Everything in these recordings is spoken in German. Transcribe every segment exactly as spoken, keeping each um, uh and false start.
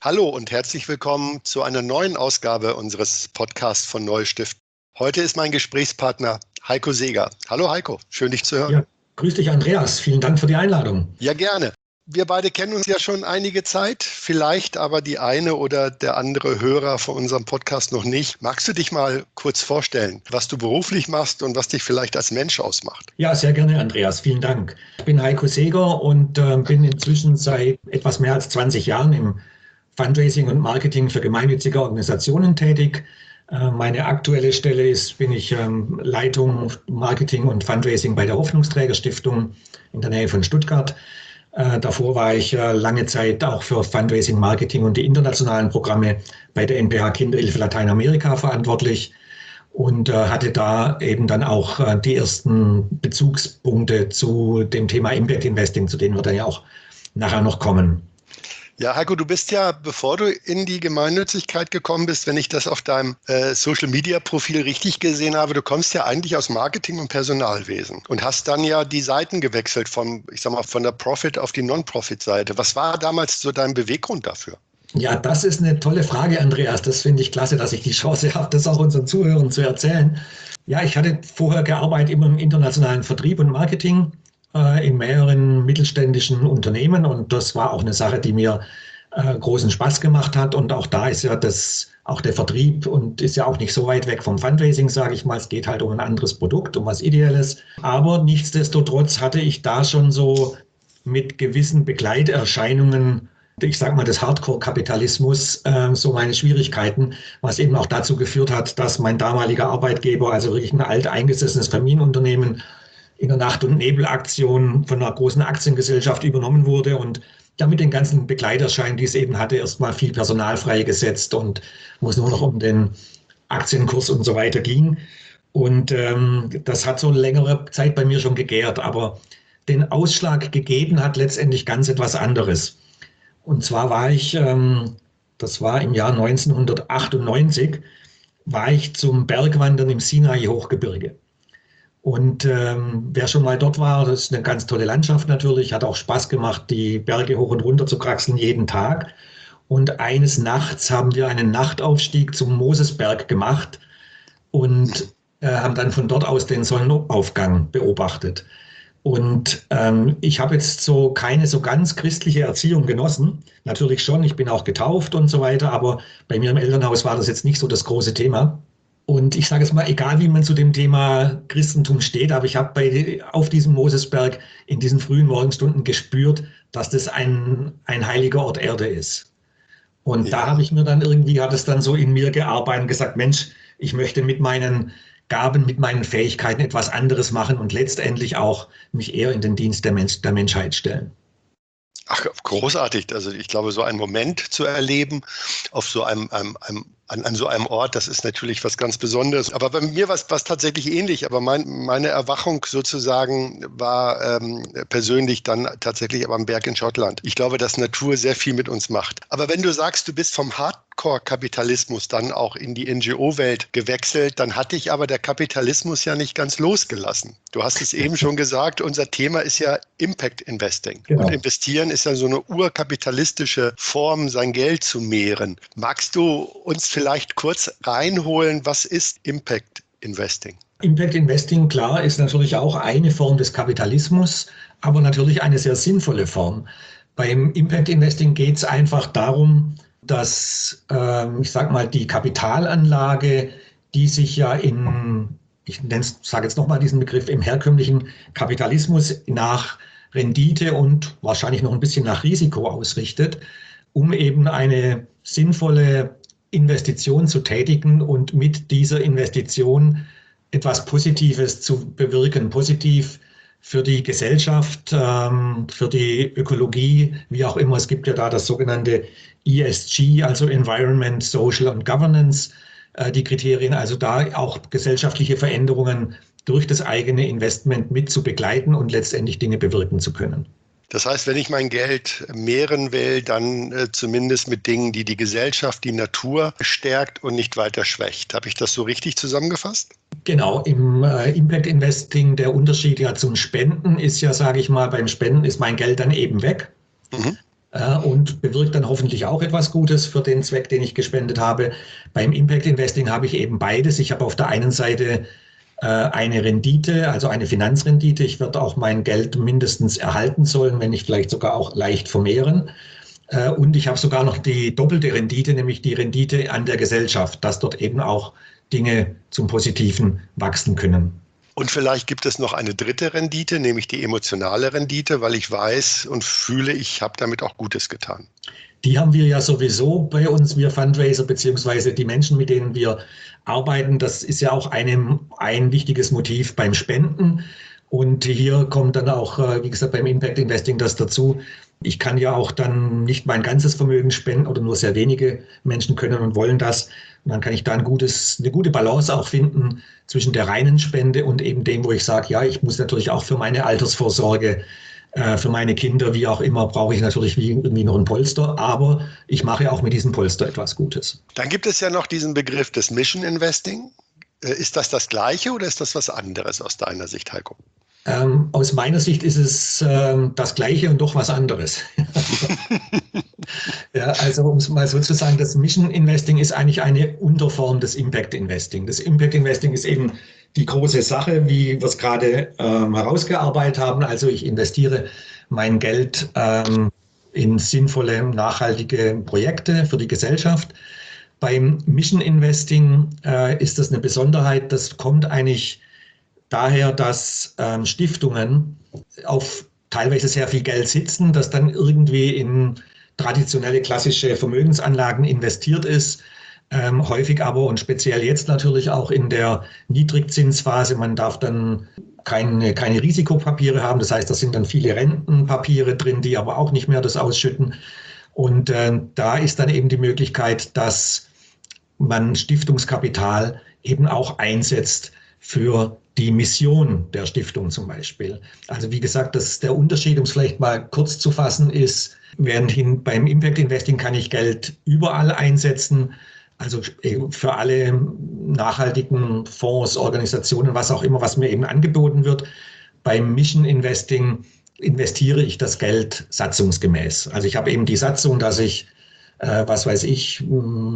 Hallo und herzlich willkommen zu einer neuen Ausgabe unseres Podcasts von Neustift. Heute ist mein Gesprächspartner Heiko Seeger. Hallo Heiko, schön dich zu hören. Ja, grüß dich Andreas, vielen Dank für die Einladung. Ja, gerne. Wir beide kennen uns ja schon einige Zeit, vielleicht aber die eine oder der andere Hörer von unserem Podcast noch nicht. Magst du dich mal kurz vorstellen, was du beruflich machst und was dich vielleicht als Mensch ausmacht? Ja, sehr gerne Andreas, vielen Dank. Ich bin Heiko Seeger und äh, bin inzwischen seit etwas mehr als zwanzig Jahren im Fundraising und Marketing für gemeinnützige Organisationen tätig. Äh, meine aktuelle Stelle ist, bin ich ähm, Leitung Marketing und Fundraising bei der Hoffnungsträger-Stiftung in der Nähe von Stuttgart. Äh, davor war ich äh, lange Zeit auch für Fundraising, Marketing und die internationalen Programme bei der N P H Kinderhilfe Lateinamerika verantwortlich und äh, hatte da eben dann auch äh, die ersten Bezugspunkte zu dem Thema Impact Investing, zu denen wir dann ja auch nachher noch kommen. Ja, Heiko, du bist ja, bevor du in die Gemeinnützigkeit gekommen bist, wenn ich das auf deinem äh, Social-Media-Profil richtig gesehen habe, du kommst ja eigentlich aus Marketing und Personalwesen und hast dann ja die Seiten gewechselt von, ich sag mal, von der Profit auf die Non-Profit-Seite. Was war damals so dein Beweggrund dafür? Ja, das ist eine tolle Frage, Andreas. Das finde ich klasse, dass ich die Chance habe, das auch unseren Zuhörern zu erzählen. Ja, ich hatte vorher gearbeitet immer im internationalen Vertrieb und Marketing in mehreren mittelständischen Unternehmen und das war auch eine Sache, die mir äh, großen Spaß gemacht hat und auch da ist ja das, auch der Vertrieb und ist ja auch nicht so weit weg vom Fundraising, sage ich mal. Es geht halt um ein anderes Produkt, um was Ideelles. Aber nichtsdestotrotz hatte ich da schon so mit gewissen Begleiterscheinungen, ich sage mal des Hardcore-Kapitalismus, äh, so meine Schwierigkeiten, was eben auch dazu geführt hat, dass mein damaliger Arbeitgeber, also wirklich ein alteingesessenes Familienunternehmen, in der Nacht- und Nebelaktion von einer großen Aktiengesellschaft übernommen wurde und damit den ganzen Begleiterschein, die es eben hatte, erstmal viel Personal freigesetzt und wo es nur noch um den Aktienkurs und so weiter ging. Und ähm, das hat so längere Zeit bei mir schon gegärt, aber den Ausschlag gegeben hat letztendlich ganz etwas anderes. Und zwar war ich, ähm, das war im Jahr neunzehnhundertachtundneunzig, war ich zum Bergwandern im Sinai-Hochgebirge. Und ähm, wer schon mal dort war, das ist eine ganz tolle Landschaft natürlich, hat auch Spaß gemacht, die Berge hoch und runter zu kraxeln jeden Tag. Und eines Nachts haben wir einen Nachtaufstieg zum Mosesberg gemacht und äh, haben dann von dort aus den Sonnenaufgang beobachtet. Und ähm, ich habe jetzt so keine so ganz christliche Erziehung genossen. Natürlich schon, ich bin auch getauft und so weiter, aber bei mir im Elternhaus war das jetzt nicht so das große Thema. Und ich sage es mal, egal wie man zu dem Thema Christentum steht, aber ich habe bei, auf diesem Mosesberg in diesen frühen Morgenstunden gespürt, dass das ein, ein heiliger Ort Erde ist. Und ja. Da habe ich mir dann irgendwie, hat es dann so in mir gearbeitet und gesagt, Mensch, ich möchte mit meinen Gaben, mit meinen Fähigkeiten etwas anderes machen und letztendlich auch mich eher in den Dienst der, Mensch, der Menschheit stellen. Ach, großartig. Also ich glaube, so einen Moment zu erleben auf so einem, einem, einem An, an so einem Ort, das ist natürlich was ganz Besonderes. Aber bei mir war es tatsächlich ähnlich. Aber mein, meine Erwachung sozusagen war ähm, persönlich dann tatsächlich aber am Berg in Schottland. Ich glaube, dass Natur sehr viel mit uns macht. Aber wenn du sagst, du bist vom Hardcore-Kapitalismus dann auch in die N G O-Welt gewechselt, dann hat dich aber der Kapitalismus ja nicht ganz losgelassen. Du hast es eben schon gesagt, unser Thema ist ja Impact Investing. Genau. Und investieren ist ja so eine urkapitalistische Form, sein Geld zu mehren. Magst du uns vielleicht kurz reinholen, was ist Impact Investing? Impact Investing, klar, ist natürlich auch eine Form des Kapitalismus, aber natürlich eine sehr sinnvolle Form. Beim Impact Investing geht es einfach darum, dass, ähm, ich sage mal, die Kapitalanlage, die sich ja in, ich sage jetzt nochmal diesen Begriff, im herkömmlichen Kapitalismus nach Rendite und wahrscheinlich noch ein bisschen nach Risiko ausrichtet, um eben eine sinnvolle Investition zu tätigen und mit dieser Investition etwas Positives zu bewirken, positiv für die Gesellschaft, für die Ökologie, wie auch immer. Es gibt ja da das sogenannte E S G, also Environment, Social und Governance, die Kriterien, also da auch gesellschaftliche Veränderungen durch das eigene Investment mit zu begleiten und letztendlich Dinge bewirken zu können. Das heißt, wenn ich mein Geld mehren will, dann äh, zumindest mit Dingen, die die Gesellschaft, die Natur stärkt und nicht weiter schwächt. Habe ich das so richtig zusammengefasst? Genau, im äh, Impact Investing, der Unterschied ja zum Spenden ist ja, sage ich mal, beim Spenden ist mein Geld dann eben weg. Mhm. Äh, und und bewirkt dann hoffentlich auch etwas Gutes für den Zweck, den ich gespendet habe. Beim Impact Investing habe ich eben beides. Ich habe auf der einen Seite äh, eine Rendite, also eine Finanzrendite. Ich werde auch mein Geld mindestens erhalten sollen, wenn nicht vielleicht sogar auch leicht vermehren. Äh, und ich habe sogar noch die doppelte Rendite, nämlich die Rendite an der Gesellschaft, dass dort eben auch Dinge zum Positiven wachsen können. Und vielleicht gibt es noch eine dritte Rendite, nämlich die emotionale Rendite, weil ich weiß und fühle, ich habe damit auch Gutes getan. Die haben wir ja sowieso bei uns, wir Fundraiser, beziehungsweise die Menschen, mit denen wir arbeiten. Das ist ja auch eine, ein wichtiges Motiv beim Spenden. Und hier kommt dann auch, wie gesagt, beim Impact Investing das dazu. Ich kann ja auch dann nicht mein ganzes Vermögen spenden oder nur sehr wenige Menschen können und wollen das. Und dann kann ich da ein gutes, eine gute Balance auch finden zwischen der reinen Spende und eben dem, wo ich sage, ja, ich muss natürlich auch für meine Altersvorsorge, äh, für meine Kinder, wie auch immer, brauche ich natürlich wie, irgendwie noch ein Polster. Aber ich mache auch mit diesem Polster etwas Gutes. Dann gibt es ja noch diesen Begriff des Mission Investing. Ist das das Gleiche oder ist das was anderes aus deiner Sicht, Heiko? Ähm, aus meiner Sicht ist es ähm, das Gleiche und doch was anderes. Ja, also um es mal so zu sagen, das Mission Investing ist eigentlich eine Unterform des Impact Investing. Das Impact Investing ist eben die große Sache, wie wir es gerade ähm, herausgearbeitet haben. Also ich investiere mein Geld ähm, in sinnvolle, nachhaltige Projekte für die Gesellschaft. Beim Mission Investing äh, ist das eine Besonderheit, das kommt eigentlich daher, dass ähm, Stiftungen auf teilweise sehr viel Geld sitzen, das dann irgendwie in traditionelle klassische Vermögensanlagen investiert ist, ähm, häufig aber und speziell jetzt natürlich auch in der Niedrigzinsphase. Man darf dann keine, keine Risikopapiere haben, das heißt, da sind dann viele Rentenpapiere drin, die aber auch nicht mehr das ausschütten. Und äh, da ist dann eben die Möglichkeit, dass man Stiftungskapital eben auch einsetzt für die Mission der Stiftung zum Beispiel. Also wie gesagt, das der Unterschied, um es vielleicht mal kurz zu fassen, ist, währendhin beim Impact Investing kann ich Geld überall einsetzen, also für alle nachhaltigen Fonds, Organisationen, was auch immer, was mir eben angeboten wird. Beim Mission Investing investiere ich das Geld satzungsgemäß. Also ich habe eben die Satzung, dass ich Äh, was weiß ich,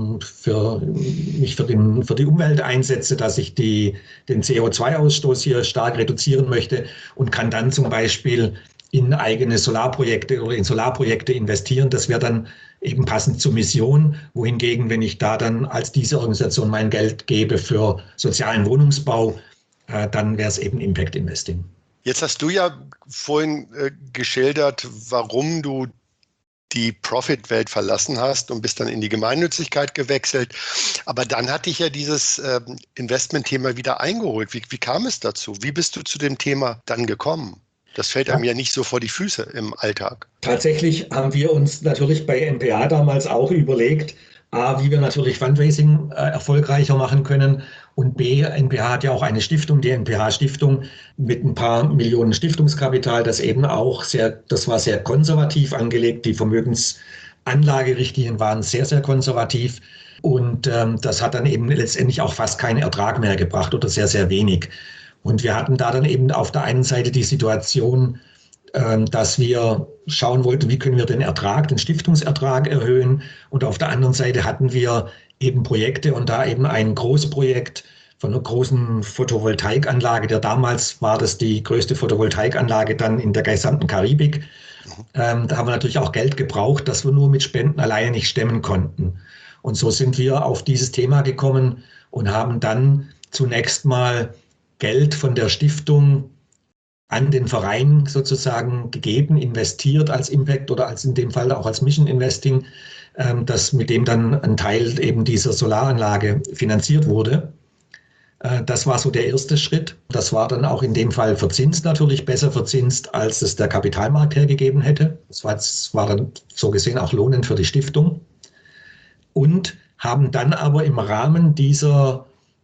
für, mich für, den, für die Umwelt einsetze, dass ich die, den C O zwei Ausstoß hier stark reduzieren möchte und kann dann zum Beispiel in eigene Solarprojekte oder in Solarprojekte investieren. Das wäre dann eben passend zur Mission, wohingegen, wenn ich da dann als diese Organisation mein Geld gebe für sozialen Wohnungsbau, äh, dann wäre es eben Impact Investing. Jetzt hast du ja vorhin äh, geschildert, warum du die Profit-Welt verlassen hast und bist dann in die Gemeinnützigkeit gewechselt. Aber dann hat dich ja dieses äh, Investment-Thema wieder eingeholt. Wie, wie kam es dazu? Wie bist du zu dem Thema dann gekommen? Das fällt einem ja nicht so vor die Füße im Alltag. Tatsächlich haben wir uns natürlich bei N P A damals auch überlegt, A, wie wir natürlich Fundraising äh, erfolgreicher machen können und B, N P H hat ja auch eine Stiftung, die N P H-Stiftung mit ein paar Millionen Stiftungskapital, das eben auch sehr, das war sehr konservativ angelegt, die Vermögensanlagerichtlinien waren sehr, sehr konservativ und ähm, das hat dann eben letztendlich auch fast keinen Ertrag mehr gebracht oder sehr, sehr wenig. Und wir hatten da dann eben auf der einen Seite die Situation, dass wir schauen wollten, wie können wir den Ertrag, den Stiftungsertrag erhöhen. Und auf der anderen Seite hatten wir eben Projekte und da eben ein Großprojekt von einer großen Photovoltaikanlage. Der damals war das die größte Photovoltaikanlage dann in der gesamten Karibik. Ähm, da haben wir natürlich auch Geld gebraucht, das wir nur mit Spenden alleine nicht stemmen konnten. Und so sind wir auf dieses Thema gekommen und haben dann zunächst mal Geld von der Stiftung an den Verein sozusagen gegeben, investiert als Impact oder als in dem Fall auch als Mission Investing, das mit dem dann ein Teil eben dieser Solaranlage finanziert wurde. Das war so der erste Schritt. Das war dann auch in dem Fall verzinst natürlich, besser verzinst, als es der Kapitalmarkt hergegeben hätte. Das war, das war dann so gesehen auch lohnend für die Stiftung. Und haben dann aber im Rahmen dieser,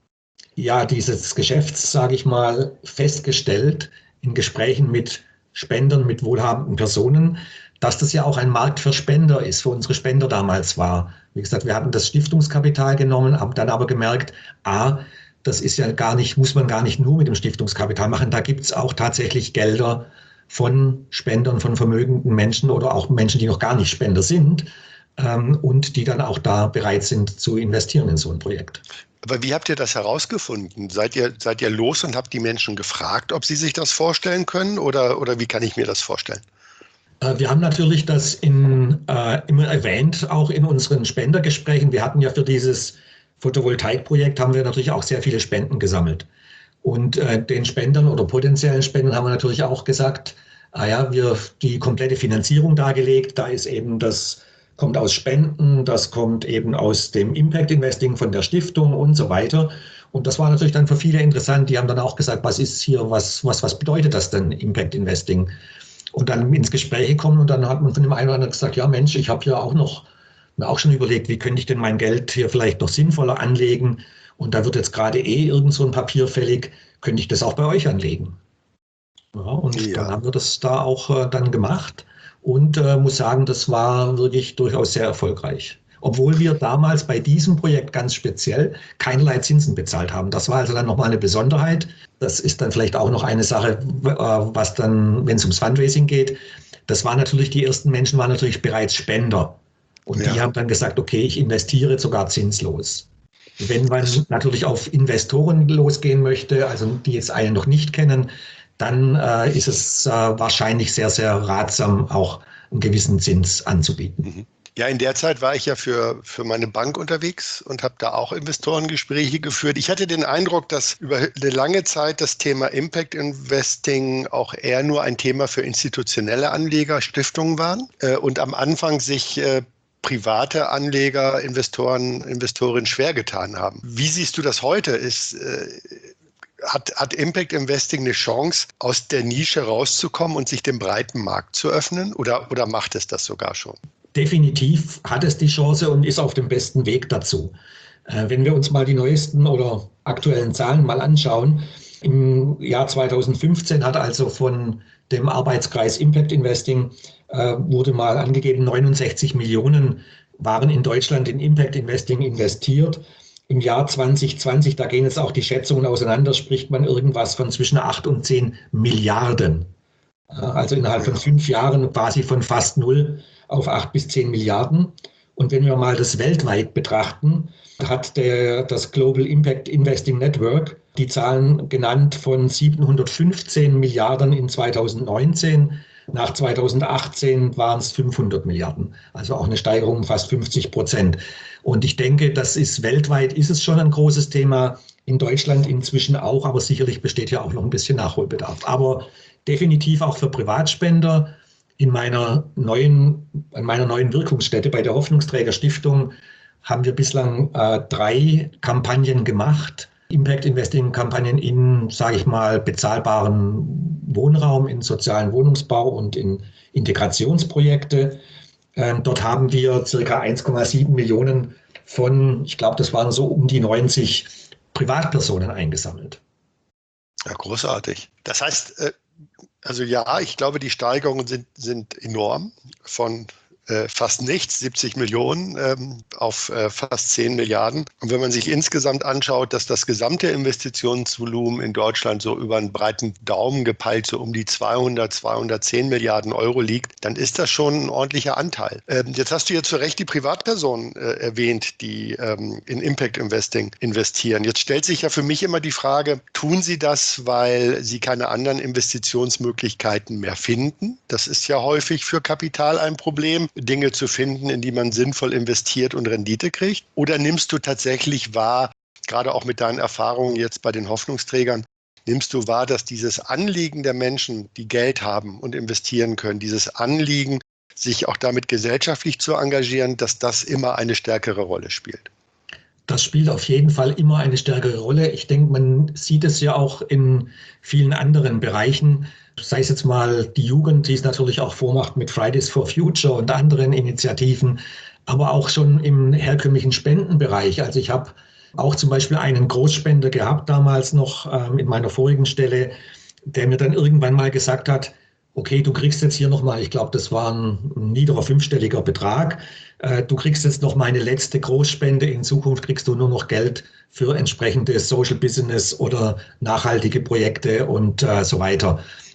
ja, dieses Geschäfts, sage ich mal, festgestellt, in Gesprächen mit Spendern, mit wohlhabenden Personen, dass das ja auch ein Markt für Spender ist, für unsere Spender damals war. Wie gesagt, wir hatten das Stiftungskapital genommen, haben dann aber gemerkt, a, das ist ja gar nicht, muss man gar nicht nur mit dem Stiftungskapital machen, da gibt es auch tatsächlich Gelder von Spendern, von vermögenden Menschen oder auch Menschen, die noch gar nicht Spender sind ähm, und die dann auch da bereit sind zu investieren in so ein Projekt. Aber wie habt ihr das herausgefunden? Seid ihr, seid ihr los und habt die Menschen gefragt, ob sie sich das vorstellen können oder, oder wie kann ich mir das vorstellen? Wir haben natürlich das in, äh, immer erwähnt, auch in unseren Spendergesprächen. Wir hatten ja für dieses Photovoltaikprojekt haben wir natürlich auch sehr viele Spenden gesammelt. Und äh, den Spendern oder potenziellen Spendern haben wir natürlich auch gesagt, ah ja, wir die komplette Finanzierung dargelegt. Da ist eben das, kommt aus Spenden, das kommt eben aus dem Impact Investing von der Stiftung und so weiter. Und das war natürlich dann für viele interessant. Die haben dann auch gesagt, was ist hier, was, was, was bedeutet das denn, Impact Investing? Und dann ins Gespräch gekommen und dann hat man von dem einen oder anderen gesagt, ja Mensch, ich habe ja auch noch, mir auch schon überlegt, wie könnte ich denn mein Geld hier vielleicht noch sinnvoller anlegen? Und da wird jetzt gerade eh irgend so ein Papier fällig, könnte ich das auch bei euch anlegen? Ja, und ja. Dann haben wir das da auch äh, dann gemacht und äh, muss sagen, das war wirklich durchaus sehr erfolgreich. Obwohl wir damals bei diesem Projekt ganz speziell keinerlei Zinsen bezahlt haben. Das war also dann nochmal eine Besonderheit. Das ist dann vielleicht auch noch eine Sache, was dann, wenn es ums Fundraising geht, das waren natürlich, die ersten Menschen waren natürlich bereits Spender. Und ja. Die haben dann gesagt, okay, ich investiere sogar zinslos. Wenn man natürlich auf Investoren losgehen möchte, also die jetzt einen noch nicht kennen, dann äh, ist es äh, wahrscheinlich sehr, sehr ratsam, auch einen gewissen Zins anzubieten. Mhm. Ja, in der Zeit war ich ja für, für meine Bank unterwegs und habe da auch Investorengespräche geführt. Ich hatte den Eindruck, dass über eine lange Zeit das Thema Impact Investing auch eher nur ein Thema für institutionelle Anleger, Stiftungen waren äh, und am Anfang sich äh, private Anleger, Investoren, Investorinnen schwer getan haben. Wie siehst du das heute? Ist, äh, hat, hat Impact Investing eine Chance, aus der Nische rauszukommen und sich dem breiten Markt zu öffnen oder, oder macht es das sogar schon? Definitiv hat es die Chance und ist auf dem besten Weg dazu. Äh, wenn wir uns mal die neuesten oder aktuellen Zahlen mal anschauen, im Jahr zweitausendfünfzehn hat also von dem Arbeitskreis Impact Investing äh, wurde mal angegeben, neunundsechzig Millionen waren in Deutschland in Impact Investing investiert. Im Jahr zwanzig zwanzig, da gehen jetzt auch die Schätzungen auseinander, spricht man irgendwas von zwischen acht und zehn Milliarden. Also innerhalb von fünf Jahren quasi von fast null auf acht bis zehn Milliarden. Und wenn wir mal das weltweit betrachten, hat der, das Global Impact Investing Network die Zahlen genannt von siebenhundertfünfzehn Milliarden in zweitausendneunzehn. Nach zweitausendachtzehn waren es fünfhundert Milliarden. Also auch eine Steigerung um fast fünfzig Prozent. Und ich denke, das ist weltweit, ist es schon ein großes Thema. In Deutschland inzwischen auch, aber sicherlich besteht ja auch noch ein bisschen Nachholbedarf. Aber definitiv auch für Privatspender. In meiner neuen, in meiner neuen Wirkungsstätte bei der Hoffnungsträger Stiftung haben wir bislang äh, drei Kampagnen gemacht. Impact Investing Kampagnen in, sage ich mal, bezahlbaren Wohnraum, in sozialen Wohnungsbau und in Integrationsprojekte. Ähm, dort haben wir circa eins Komma sieben Millionen von, ich glaube, das waren so um die neunzig Privatpersonen eingesammelt. Ja, großartig. Das heißt, äh Also ja, ich glaube, die Steigerungen sind, sind enorm von äh, fast nichts, siebzig Millionen ähm, auf äh, fast zehn Milliarden. Und wenn man sich insgesamt anschaut, dass das gesamte Investitionsvolumen in Deutschland so über einen breiten Daumen gepeilt so um die zweihundert, zweihundertzehn Milliarden Euro liegt, dann ist das schon ein ordentlicher Anteil. Ähm, jetzt hast du ja zu Recht die Privatpersonen äh, erwähnt, die ähm, in Impact Investing investieren. Jetzt stellt sich ja für mich immer die Frage, tun sie das, weil sie keine anderen Investitionsmöglichkeiten mehr finden? Das ist ja häufig für Kapital ein Problem, Dinge zu finden, in die man sinnvoll investiert und Rendite kriegt? Oder nimmst du tatsächlich wahr, gerade auch mit deinen Erfahrungen jetzt bei den Hoffnungsträgern, nimmst du wahr, dass dieses Anliegen der Menschen, die Geld haben und investieren können, dieses Anliegen, sich auch damit gesellschaftlich zu engagieren, dass das immer eine stärkere Rolle spielt? Das spielt auf jeden Fall immer eine stärkere Rolle. Ich denke, man sieht es ja auch in vielen anderen Bereichen. Sei es jetzt mal die Jugend, die es natürlich auch vormacht mit Fridays for Future und anderen Initiativen, aber auch schon im herkömmlichen Spendenbereich. Also ich habe auch zum Beispiel einen Großspender gehabt, damals noch ähm, in meiner vorigen Stelle, der mir dann irgendwann mal gesagt hat, okay, du kriegst jetzt hier nochmal, ich glaube, das war ein niederer fünfstelliger Betrag, äh, du kriegst jetzt noch meine letzte Großspende, in Zukunft kriegst du nur noch Geld für entsprechende Social Business oder nachhaltige Projekte und äh, so weiter.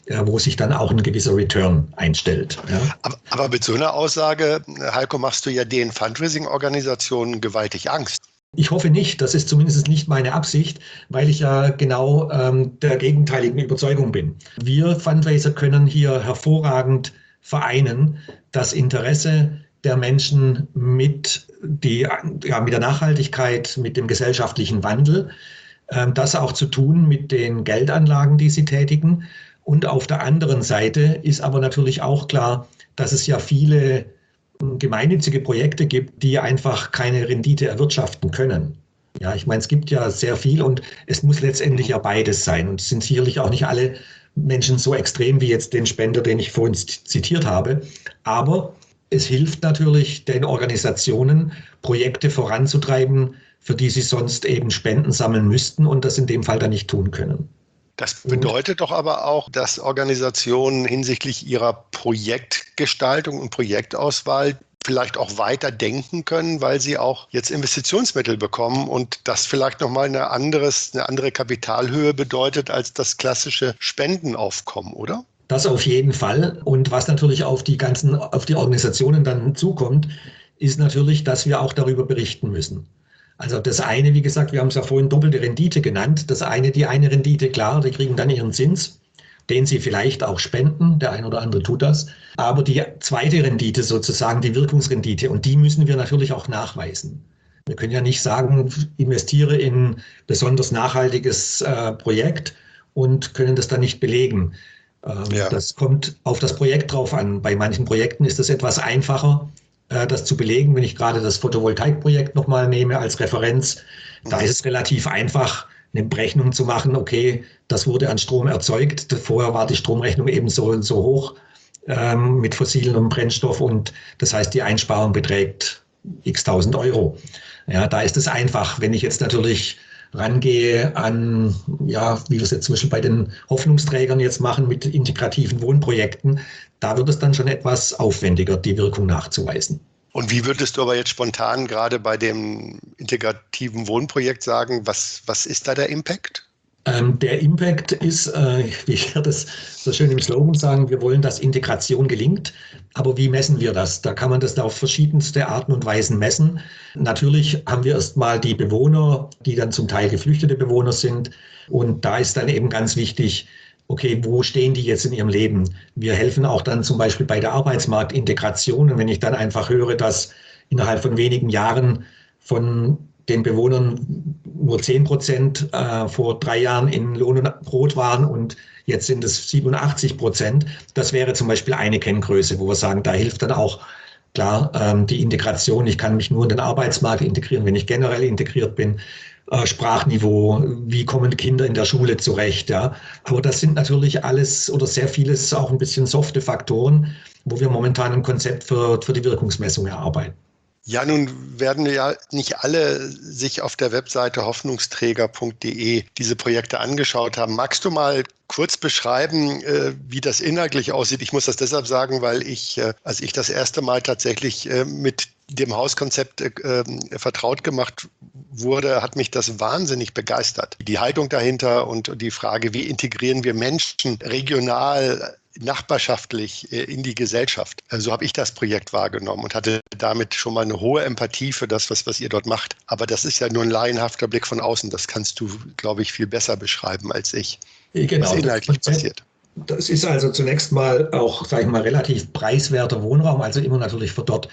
wo sich dann auch ein gewisser Return einstellt. Ja. Aber, aber mit so einer Aussage, Heiko, machst du ja den Fundraising-Organisationen gewaltig Angst. Ich hoffe nicht, das ist zumindest nicht meine Absicht, weil ich ja genau ähm, der gegenteiligen Überzeugung bin. Wir Fundraiser können hier hervorragend vereinen, das Interesse der Menschen mit, die, ja, mit der Nachhaltigkeit, mit dem gesellschaftlichen Wandel, ähm, das auch zu tun mit den Geldanlagen, die sie tätigen. Und auf der anderen Seite ist aber natürlich auch klar, dass es ja viele gemeinnützige Projekte gibt, die einfach keine Rendite erwirtschaften können. Ja, ich meine, es gibt ja sehr viel und es muss letztendlich ja beides sein. Und es sind sicherlich auch nicht alle Menschen so extrem wie jetzt den Spender, den ich vorhin zitiert habe. Aber es hilft natürlich den Organisationen, Projekte voranzutreiben, für die sie sonst eben Spenden sammeln müssten und das in dem Fall dann nicht tun können. Das bedeutet doch aber auch, dass Organisationen hinsichtlich ihrer Projektgestaltung und Projektauswahl vielleicht auch weiter denken können, weil sie auch jetzt Investitionsmittel bekommen und das vielleicht nochmal eine, anderes, eine andere Kapitalhöhe bedeutet als das klassische Spendenaufkommen, oder? Das auf jeden Fall. Und was natürlich auf die ganzen, auf die Organisationen dann zukommt, ist natürlich, dass wir auch darüber berichten müssen. Also das eine, wie gesagt, wir haben es ja vorhin doppelte Rendite genannt. Das eine, die eine Rendite, klar, die kriegen dann ihren Zins, den sie vielleicht auch spenden. Der eine oder andere tut das. Aber die zweite Rendite sozusagen, die Wirkungsrendite, und die müssen wir natürlich auch nachweisen. Wir können ja nicht sagen, investiere in besonders nachhaltiges äh, Projekt und können das dann nicht belegen. Ähm, ja. Das kommt auf das Projekt drauf an. Bei manchen Projekten ist das etwas einfacher, das zu belegen. Wenn ich gerade das Photovoltaikprojekt nochmal nehme als Referenz, da ist es relativ einfach, eine Berechnung zu machen, okay, das wurde an Strom erzeugt, vorher war die Stromrechnung eben so, so hoch ähm, mit fossilen Brennstoff und das heißt, die Einsparung beträgt x tausend Euro. Ja, da ist es einfach. Wenn ich jetzt natürlich rangehe an, ja, wie wir es jetzt zum Beispiel bei den Hoffnungsträgern jetzt machen mit integrativen Wohnprojekten, da wird es dann schon etwas aufwendiger, die Wirkung nachzuweisen. Und wie würdest du aber jetzt spontan gerade bei dem integrativen Wohnprojekt sagen, was, was ist da der Impact? Ähm, der Impact ist, äh, wie wir das so schön im Slogan sagen, wir wollen, dass Integration gelingt. Aber wie messen wir das? Da kann man das auf verschiedenste Arten und Weisen messen. Natürlich haben wir erstmal die Bewohner, die dann zum Teil geflüchtete Bewohner sind. Und da ist dann eben ganz wichtig, okay, wo stehen die jetzt in ihrem Leben? Wir helfen auch dann zum Beispiel bei der Arbeitsmarktintegration. Und wenn ich dann einfach höre, dass innerhalb von wenigen Jahren von den Bewohnern nur zehn Prozent äh, vor drei Jahren in Lohn und Brot waren und jetzt sind es siebenundachtzig Prozent. Das wäre zum Beispiel eine Kenngröße, wo wir sagen, da hilft dann auch klar ähm, die Integration. Ich kann mich nur in den Arbeitsmarkt integrieren, wenn ich generell integriert bin. Äh, Sprachniveau, wie kommen Kinder in der Schule zurecht. Ja? Aber das sind natürlich alles oder sehr vieles auch ein bisschen softe Faktoren, wo wir momentan ein Konzept für, für die Wirkungsmessung erarbeiten. Ja, nun werden ja nicht alle sich auf der Webseite hoffnungsträger punkt de diese Projekte angeschaut haben. Magst du mal kurz beschreiben, wie das inhaltlich aussieht? Ich muss das deshalb sagen, weil ich, als ich das erste Mal tatsächlich mit dem Hauskonzept äh, vertraut gemacht wurde, hat mich das wahnsinnig begeistert. Die Haltung dahinter und die Frage, wie integrieren wir Menschen regional, nachbarschaftlich in die Gesellschaft. So habe ich das Projekt wahrgenommen und hatte damit schon mal eine hohe Empathie für das, was, was ihr dort macht. Aber das ist ja nur ein laienhafter Blick von außen. Das kannst du, glaube ich, viel besser beschreiben als ich, genau, was inhaltlich das passiert. Das ist also zunächst mal auch, sage ich mal, relativ preiswerter Wohnraum, also immer natürlich für dort.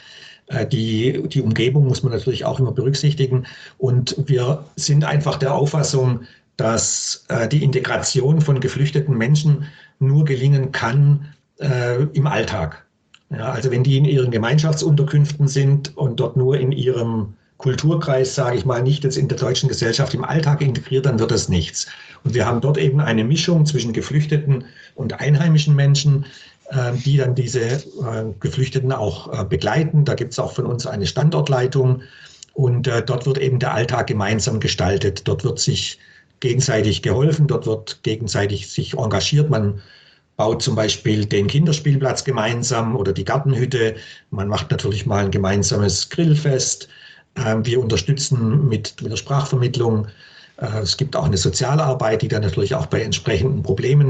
Die, die Umgebung muss man natürlich auch immer berücksichtigen. Und wir sind einfach der Auffassung, dass äh, die Integration von geflüchteten Menschen nur gelingen kann äh, im Alltag. Ja, also wenn die in ihren Gemeinschaftsunterkünften sind und dort nur in ihrem Kulturkreis, sage ich mal, nicht jetzt in der deutschen Gesellschaft im Alltag integriert, dann wird das nichts. Und wir haben dort eben eine Mischung zwischen Geflüchteten und einheimischen Menschen, äh, die dann diese äh, Geflüchteten auch äh, begleiten. Da gibt es auch von uns eine Standortleitung und äh, dort wird eben der Alltag gemeinsam gestaltet. Dort wird sich gegenseitig geholfen, dort wird gegenseitig sich engagiert. Man baut zum Beispiel den Kinderspielplatz gemeinsam oder die Gartenhütte. Man macht natürlich mal ein gemeinsames Grillfest. Wir unterstützen mit, mit der Sprachvermittlung. Es gibt auch eine Sozialarbeit, die dann natürlich auch bei entsprechenden Problemen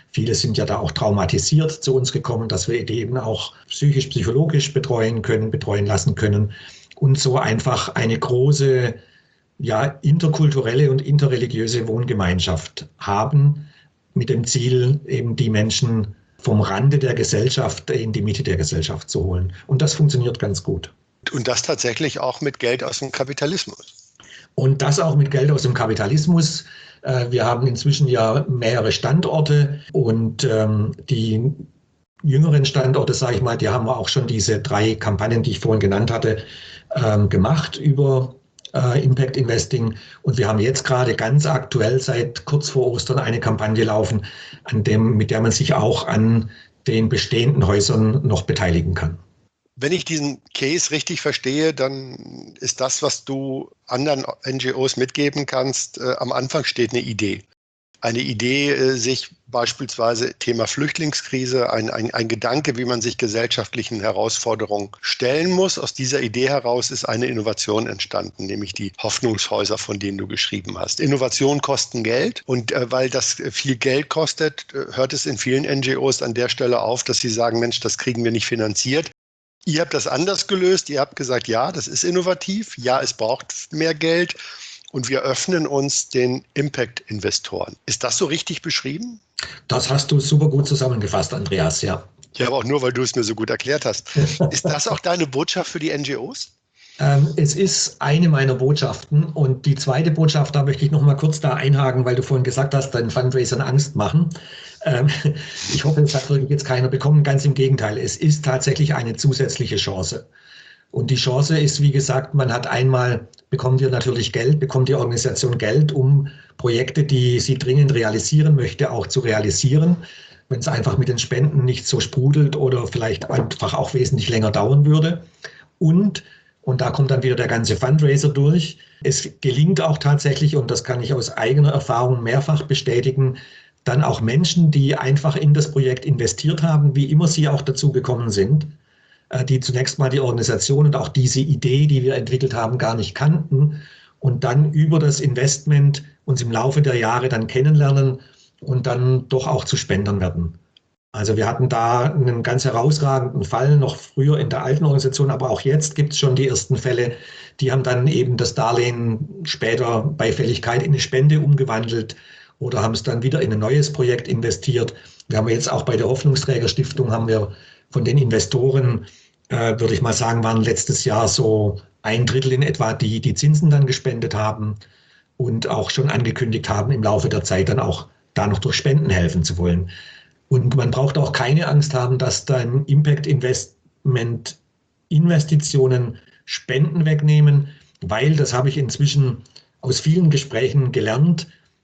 Viele sind ja da auch traumatisiert zu uns gekommen, dass wir die eben auch psychisch, psychologisch betreuen können, betreuen lassen können und so einfach eine große, ja, interkulturelle und interreligiöse Wohngemeinschaft haben, mit dem Ziel, eben die Menschen vom Rande der Gesellschaft in die Mitte der Gesellschaft zu holen. Und das funktioniert ganz gut. Und das tatsächlich auch mit Geld aus dem Kapitalismus. Und das auch mit Geld aus dem Kapitalismus. Wir haben inzwischen ja mehrere Standorte und ähm, die jüngeren Standorte, sage ich mal, die haben wir auch schon diese drei Kampagnen, die ich vorhin genannt hatte, ähm, gemacht über äh, Impact Investing. Und wir haben jetzt gerade ganz aktuell seit kurz vor Ostern eine Kampagne laufen, an dem, mit der man sich auch an den bestehenden Häusern noch beteiligen kann. Wenn ich diesen Case richtig verstehe, dann ist das, was du anderen N G Os mitgeben kannst, äh, am Anfang steht eine Idee. Eine Idee, äh, sich beispielsweise Thema Flüchtlingskrise, ein, ein, ein Gedanke, wie man sich gesellschaftlichen Herausforderungen stellen muss. Aus dieser Idee heraus ist eine Innovation entstanden, nämlich die Hoffnungshäuser, von denen du geschrieben hast. Innovationen kosten Geld und äh, weil das viel Geld kostet, äh, hört es in vielen N G Os an der Stelle auf, dass sie sagen, Mensch, das kriegen wir nicht finanziert. Ihr habt das anders gelöst. Ihr habt gesagt, ja, das ist innovativ. Ja, es braucht mehr Geld. Und wir öffnen uns den Impact-Investoren. Ist das so richtig beschrieben? Das hast du super gut zusammengefasst, Andreas, ja. Ja, aber auch nur, weil du es mir so gut erklärt hast. Ist das auch deine Botschaft für die N G Os? Ähm, es ist eine meiner Botschaften. Und die zweite Botschaft, da möchte ich noch mal kurz da einhaken, weil du vorhin gesagt hast, deinen Fundraisern Angst machen. Ähm, ich hoffe, es hat wirklich jetzt keiner bekommen. Ganz im Gegenteil, es ist tatsächlich eine zusätzliche Chance. Und die Chance ist, wie gesagt, man hat einmal, bekommt ihr natürlich Geld, bekommt die Organisation Geld, um Projekte, die sie dringend realisieren möchte, auch zu realisieren. Wenn es einfach mit den Spenden nicht so sprudelt oder vielleicht einfach auch wesentlich länger dauern würde. Und, und da kommt dann wieder der ganze Fundraiser durch. Es gelingt auch tatsächlich, und das kann ich aus eigener Erfahrung mehrfach bestätigen, dann auch Menschen, die einfach in das Projekt investiert haben, wie immer sie auch dazu gekommen sind, die zunächst mal die Organisation und auch diese Idee, die wir entwickelt haben, gar nicht kannten und dann über das Investment uns im Laufe der Jahre dann kennenlernen und dann doch auch zu Spendern werden. Also wir hatten da einen ganz herausragenden Fall, noch früher in der alten Organisation, aber auch jetzt gibt es schon die ersten Fälle, die haben dann eben das Darlehen später bei Fälligkeit in eine Spende umgewandelt oder haben es dann wieder in ein neues Projekt investiert. Wir haben jetzt auch bei der Hoffnungsträgerstiftung haben wir von den Investoren, äh, würde ich mal sagen, waren letztes Jahr so ein Drittel in etwa, die die Zinsen dann gespendet haben und auch schon angekündigt haben, im Laufe der Zeit dann auch da noch durch Spenden helfen zu wollen. Und man braucht auch keine Angst haben, dass dann Impact Investment Investitionen Spenden wegnehmen, weil, das habe ich inzwischen aus vielen Gesprächen gelernt,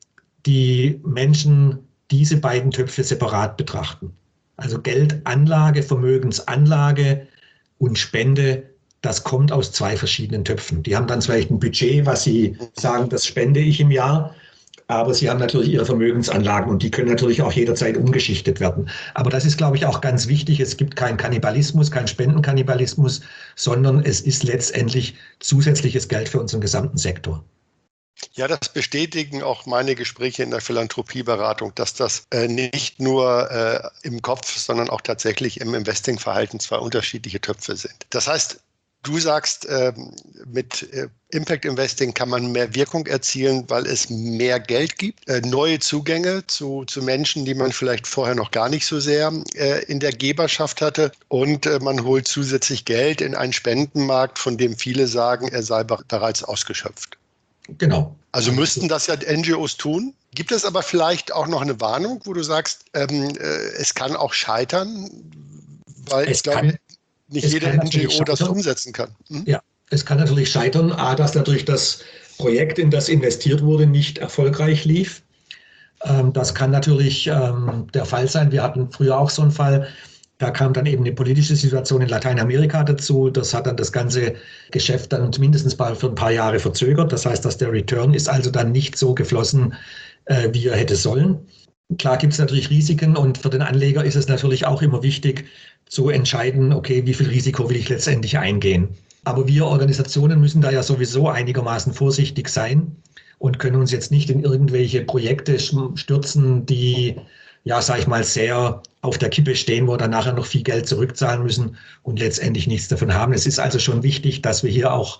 die Menschen diese beiden Töpfe separat betrachten. Also Geldanlage, Vermögensanlage und Spende, das kommt aus zwei verschiedenen Töpfen. Die haben dann vielleicht ein Budget, was sie sagen, das spende ich im Jahr, aber sie haben natürlich ihre Vermögensanlagen und die können natürlich auch jederzeit umgeschichtet werden. Aber das ist, glaube ich, auch ganz wichtig. Es gibt keinen Kannibalismus, keinen Spendenkannibalismus, sondern es ist letztendlich zusätzliches Geld für unseren gesamten Sektor. Ja, das bestätigen auch meine Gespräche in der Philanthropieberatung, dass das äh, nicht nur äh, im Kopf, sondern auch tatsächlich im Investing-Verhalten zwei unterschiedliche Töpfe sind. Das heißt, du sagst, äh, mit äh, Impact Investing kann man mehr Wirkung erzielen, weil es mehr Geld gibt, äh, neue Zugänge zu, zu Menschen, die man vielleicht vorher noch gar nicht so sehr äh, in der Geberschaft hatte. Und äh, man holt zusätzlich Geld in einen Spendenmarkt, von dem viele sagen, er sei bereits ausgeschöpft. Genau. Also müssten das ja N G Os tun. Gibt es aber vielleicht auch noch eine Warnung, wo du sagst, ähm, äh, es kann auch scheitern, weil es ich glaube, kann, nicht jede N G O das umsetzen kann. Hm? Ja, es kann natürlich scheitern, a, dass natürlich das Projekt, in das investiert wurde, nicht erfolgreich lief. Ähm, das kann natürlich ähm, der Fall sein. Wir hatten früher auch so einen Fall. Da kam dann eben eine politische Situation in Lateinamerika dazu. Das hat dann das ganze Geschäft dann mindestens mal für ein paar Jahre verzögert. Das heißt, dass der Return ist also dann nicht so geflossen, äh, wie er hätte sollen. Klar gibt es natürlich Risiken und für den Anleger ist es natürlich auch immer wichtig zu entscheiden, okay, wie viel Risiko will ich letztendlich eingehen. Aber wir Organisationen müssen da ja sowieso einigermaßen vorsichtig sein und können uns jetzt nicht in irgendwelche Projekte stürzen, die ja, sag ich mal, sehr auf der Kippe stehen, wo dann nachher noch viel Geld zurückzahlen müssen und letztendlich nichts davon haben. Es ist also schon wichtig, dass wir hier auch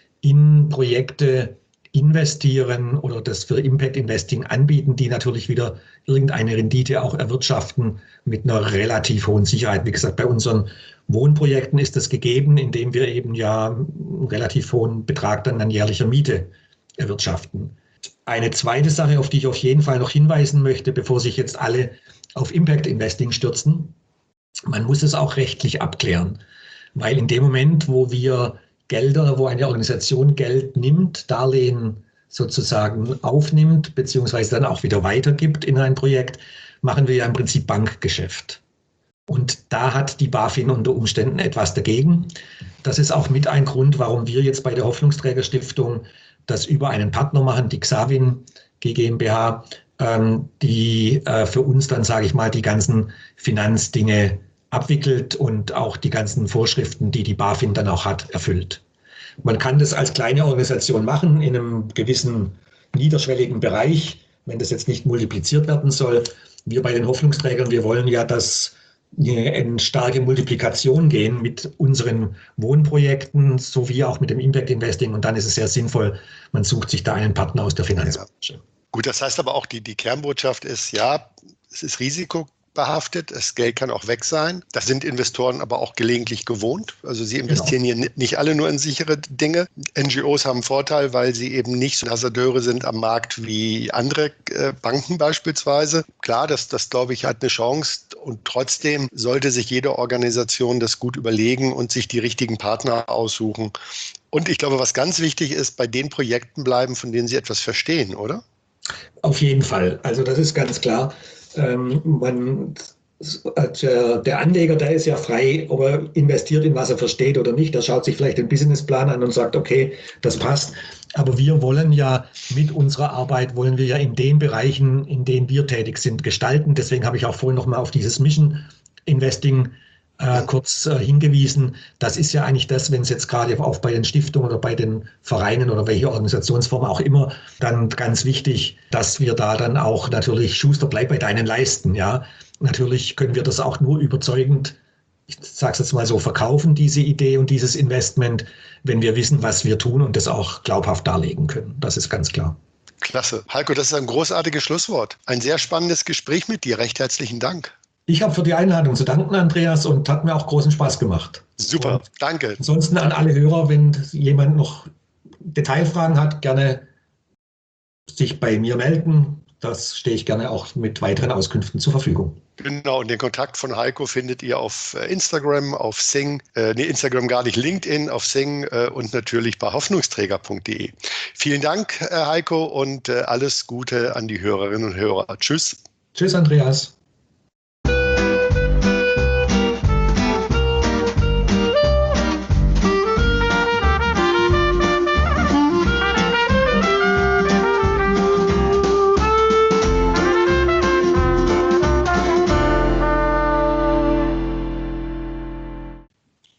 in Projekte investieren oder das für Impact Investing anbieten, die natürlich wieder irgendeine Rendite auch erwirtschaften mit einer relativ hohen Sicherheit. Wie gesagt, bei unseren Wohnprojekten ist das gegeben, indem wir eben ja einen relativ hohen Betrag dann an jährlicher Miete erwirtschaften. Eine zweite Sache, auf die ich auf jeden Fall noch hinweisen möchte, bevor sich jetzt alle auf Impact Investing stürzen, man muss es auch rechtlich abklären, weil in dem Moment, wo wir Gelder, wo eine Organisation Geld nimmt, Darlehen sozusagen aufnimmt, beziehungsweise dann auch wieder weitergibt in ein Projekt, machen wir ja im Prinzip Bankgeschäft. Und da hat die BaFin unter Umständen etwas dagegen. Das ist auch mit ein Grund, warum wir jetzt bei der Hoffnungsträgerstiftung das über einen Partner machen, die Xavin GmbH, ähm, die äh, für uns dann, sage ich mal, die ganzen Finanzdinge abwickelt und auch die ganzen Vorschriften, die die BaFin dann auch hat, erfüllt. Man kann das als kleine Organisation machen in einem gewissen niederschwelligen Bereich, wenn das jetzt nicht multipliziert werden soll. Wir bei den Hoffnungsträgern, wir wollen ja, dass eine starke Multiplikation gehen mit unseren Wohnprojekten sowie auch mit dem Impact Investing. Und dann ist es sehr sinnvoll, man sucht sich da einen Partner aus der Finanzbranche. Ja. Gut, das heißt aber auch, die, die Kernbotschaft ist, ja, es ist risikobehaftet, das Geld kann auch weg sein. Das sind Investoren aber auch gelegentlich gewohnt. Also sie investieren genau. hier nicht alle nur in sichere Dinge. N G Os haben einen Vorteil, weil sie eben nicht so Hasardeure sind am Markt wie andere äh, Banken beispielsweise. Klar, das, das glaube ich, hat eine Chance. Und trotzdem sollte sich jede Organisation das gut überlegen und sich die richtigen Partner aussuchen. Und ich glaube, was ganz wichtig ist, bei den Projekten bleiben, von denen sie etwas verstehen, oder? Auf jeden Fall. Also das ist ganz klar. Ähm, man, der, der Anleger, der ist ja frei, ob er investiert in was er versteht oder nicht. Der schaut sich vielleicht den Businessplan an und sagt, okay, das passt. Aber wir wollen ja mit unserer Arbeit, wollen wir ja in den Bereichen, in denen wir tätig sind, gestalten. Deswegen habe ich auch vorhin nochmal auf dieses Mission Investing äh, kurz äh, hingewiesen. Das ist ja eigentlich das, wenn es jetzt gerade auch bei den Stiftungen oder bei den Vereinen oder welche Organisationsform auch immer, dann ganz wichtig, dass wir da dann auch natürlich, Schuster, bleib bei deinen Leisten. Ja, natürlich können wir das auch nur überzeugend, ich sage es jetzt mal so, verkaufen, diese Idee und dieses Investment, wenn wir wissen, was wir tun und das auch glaubhaft darlegen können. Das ist ganz klar. Klasse. Heiko, das ist ein großartiges Schlusswort. Ein sehr spannendes Gespräch mit dir. Recht herzlichen Dank. Ich habe für die Einladung zu danken, Andreas, und hat mir auch großen Spaß gemacht. Super, und danke. Ansonsten an alle Hörer, wenn jemand noch Detailfragen hat, gerne sich bei mir melden. Das stehe ich gerne auch mit weiteren Auskünften zur Verfügung. Genau, und den Kontakt von Heiko findet ihr auf Instagram, auf Sing, äh, nee, Instagram gar nicht, LinkedIn, auf Sing äh, und natürlich bei hoffnungsträger punkt de. Vielen Dank, äh, Heiko, und äh, alles Gute an die Hörerinnen und Hörer. Tschüss. Tschüss, Andreas.